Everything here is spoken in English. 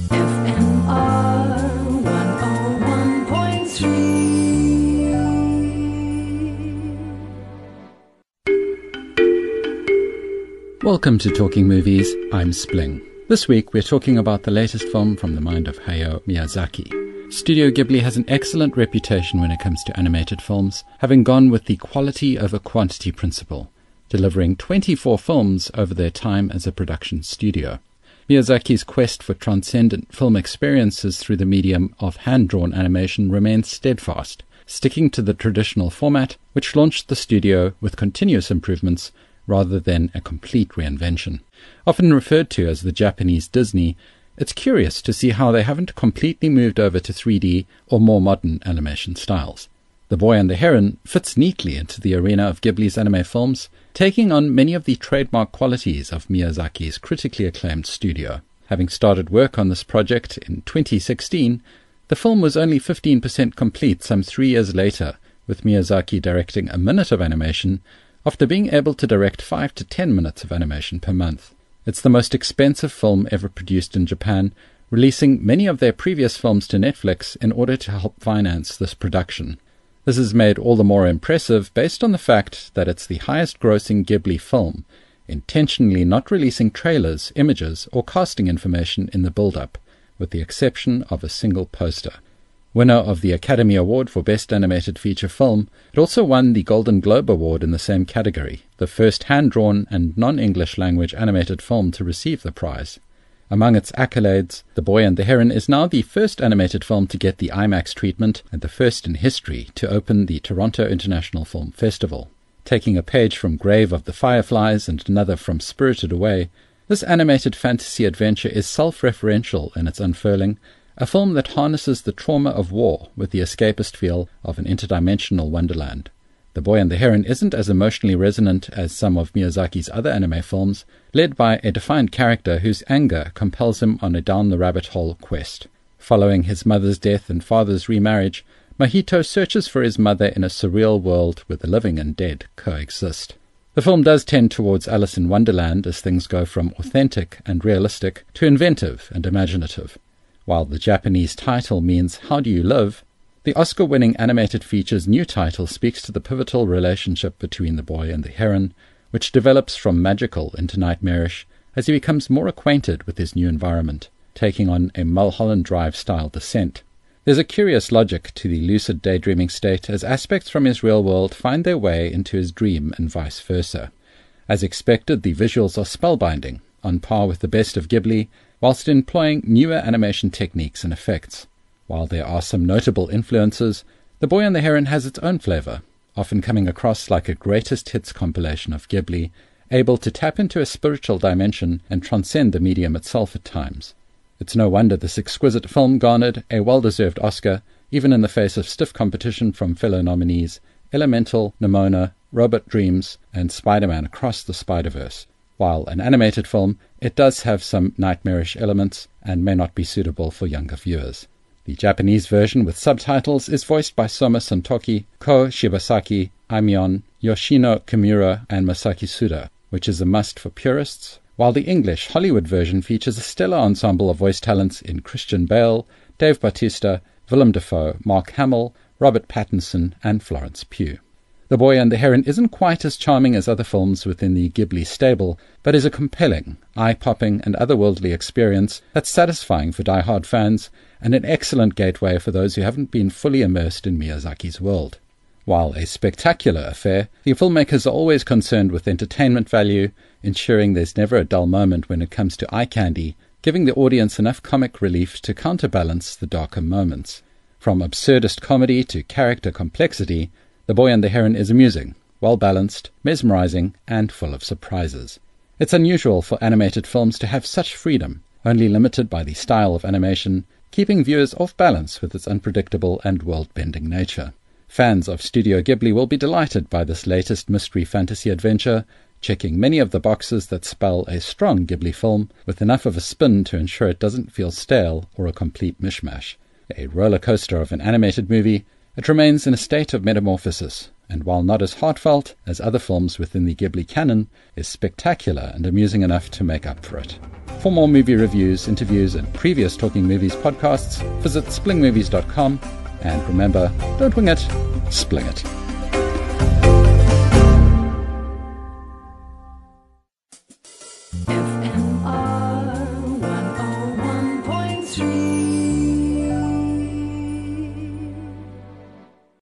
FMR 101.3. Welcome to Talking Movies, I'm Spling. This week we're talking about the latest film from the mind of Hayao Miyazaki. Studio Ghibli has an excellent reputation when it comes to animated films, having gone with the quality over quantity principle, delivering 24 films over their time as a production studio. Miyazaki's quest for transcendent film experiences through the medium of hand-drawn animation remains steadfast, sticking to the traditional format, which launched the studio with continuous improvements rather than a complete reinvention. Often referred to as the Japanese Disney, it's curious to see how they haven't completely moved over to 3D or more modern animation styles. The Boy and the Heron fits neatly into the arena of Ghibli's anime films, taking on many of the trademark qualities of Miyazaki's critically acclaimed studio. Having started work on this project in 2016, the film was only 15% complete some 3 years later, with Miyazaki directing a minute of animation after being able to direct 5 to 10 minutes of animation per month. It's the most expensive film ever produced in Japan, releasing many of their previous films to Netflix in order to help finance this production. This is made all the more impressive based on the fact that it's the highest-grossing Ghibli film, intentionally not releasing trailers, images, or casting information in the build-up, with the exception of a single poster. Winner of the Academy Award for Best Animated Feature Film, it also won the Golden Globe Award in the same category, the first hand-drawn and non-English language animated film to receive the prize. Among its accolades, The Boy and the Heron is now the first animated film to get the IMAX treatment and the first in history to open the Toronto International Film Festival. Taking a page from Grave of the Fireflies and another from Spirited Away, this animated fantasy adventure is self-referential in its unfurling, a film that harnesses the trauma of war with the escapist feel of an interdimensional wonderland. The Boy and the Heron isn't as emotionally resonant as some of Miyazaki's other anime films, led by a defined character whose anger compels him on a down-the-rabbit-hole quest. Following his mother's death and father's remarriage, Mahito searches for his mother in a surreal world where the living and dead coexist. The film does tend towards Alice in Wonderland as things go from authentic and realistic to inventive and imaginative. While the Japanese title means How Do You Live?, the Oscar-winning animated feature's new title speaks to the pivotal relationship between the boy and the heron, which develops from magical into nightmarish as he becomes more acquainted with his new environment, taking on a Mulholland Drive-style descent. There's a curious logic to the lucid daydreaming state as aspects from his real world find their way into his dream and vice versa. As expected, the visuals are spellbinding, on par with the best of Ghibli, whilst employing newer animation techniques and effects. While there are some notable influences, The Boy and the Heron has its own flavour, often coming across like a greatest hits compilation of Ghibli, able to tap into a spiritual dimension and transcend the medium itself at times. It's no wonder this exquisite film garnered a well-deserved Oscar, even in the face of stiff competition from fellow nominees Elemental, Nimona, Robot Dreams, and Spider-Man Across the Spider-Verse. While an animated film, it does have some nightmarish elements and may not be suitable for younger viewers. The Japanese version with subtitles is voiced by Soma Santoki, Ko Shibasaki, Aimion, Yoshino Kimura, and Masaki Suda, which is a must for purists, while the English Hollywood version features a stellar ensemble of voice talents in Christian Bale, Dave Bautista, Willem Dafoe, Mark Hamill, Robert Pattinson, and Florence Pugh. The Boy and the Heron isn't quite as charming as other films within the Ghibli stable, but is a compelling, eye-popping and otherworldly experience that's satisfying for die-hard fans and an excellent gateway for those who haven't been fully immersed in Miyazaki's world. While a spectacular affair, the filmmakers are always concerned with entertainment value, ensuring there's never a dull moment when it comes to eye candy, giving the audience enough comic relief to counterbalance the darker moments. From absurdist comedy to character complexity, The Boy and the Heron is amusing, well-balanced, mesmerizing, and full of surprises. It's unusual for animated films to have such freedom, only limited by the style of animation, keeping viewers off balance with its unpredictable and world-bending nature. Fans of Studio Ghibli will be delighted by this latest mystery fantasy adventure, checking many of the boxes that spell a strong Ghibli film with enough of a spin to ensure it doesn't feel stale or a complete mishmash. A roller coaster of an animated movie, it remains in a state of metamorphosis, and while not as heartfelt as other films within the Ghibli canon, is spectacular and amusing enough to make up for it. For more movie reviews, interviews, and previous Talking Movies podcasts, visit splingmovies.com. And remember, don't wing it, spling it.